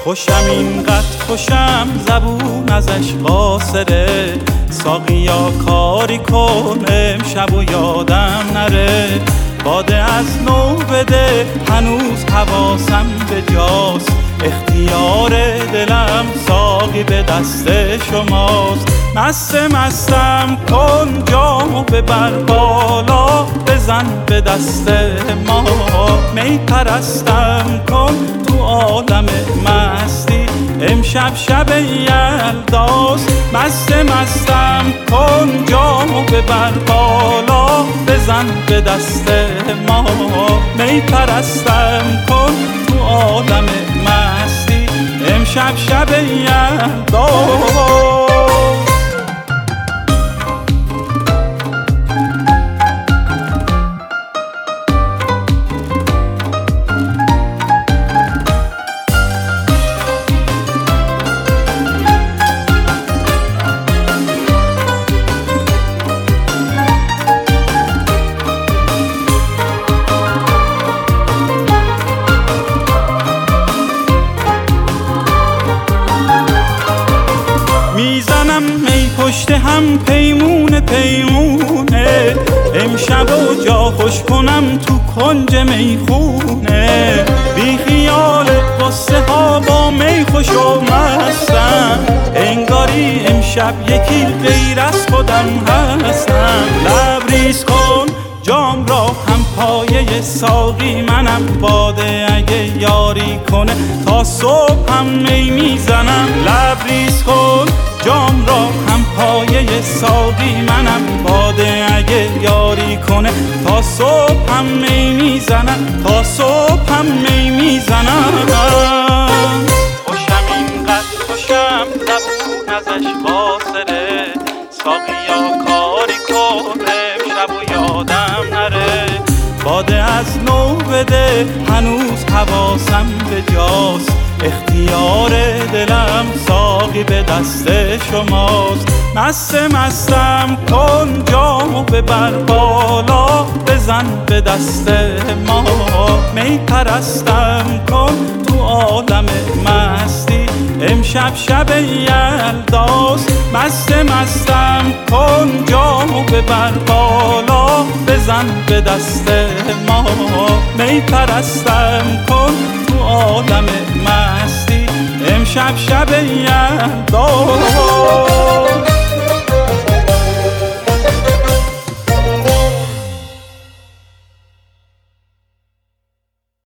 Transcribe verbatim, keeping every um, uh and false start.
خوشم اینقدر خوشم زبون ازش قاصره، ساقیا کاری کن امشب و یادم نره. باده از نو بده هنوز حواسم به جاست، اختیار دلم ساقی به دست شماست. مست مستم کن جامو ببر بالا، بزن به دست ما. می پرستم کن تو عالم مستی، امشب شب یلداست. مست مستم کن جامو ببر بالا، بزن به دست ما. می پرستم کن تو عالم مستی، امشب شب یلداست. میزنم می پشت هم پیمونه پیمونه، امشب و جا خوش کنم تو کنج میخونه. بی خیال قصه ها با می خوش و مستم، انگاری امشب یکی غیر از خودم هستم. لبریز کن جام را هم پایه ساقی منم، باده اگه یاری کنه تا صبح هم می میزنم. لبریز کن جام را هم پایه ساقی منم، باده اگه یاری کنه تا صبح هم می میزنم، تا صبح هم می میزنم. خوشم اینقدر خوشم زبون ازش قاصره، ساقیا کاری کن امشب و یادم نره. باده از نو بده هنوز حواسم به جاست، اختیار دلم ساقی به دست شماست. مست مستم کن جامو ببر بالا، بزن به دست ما. می پرستم کن تو عالم مستی، امشب شب یلداست. مست مستم کن جامو ببر بالا، بزن به دست ما. می پرستم کن تو عالم مستی، امشب شب یلداست.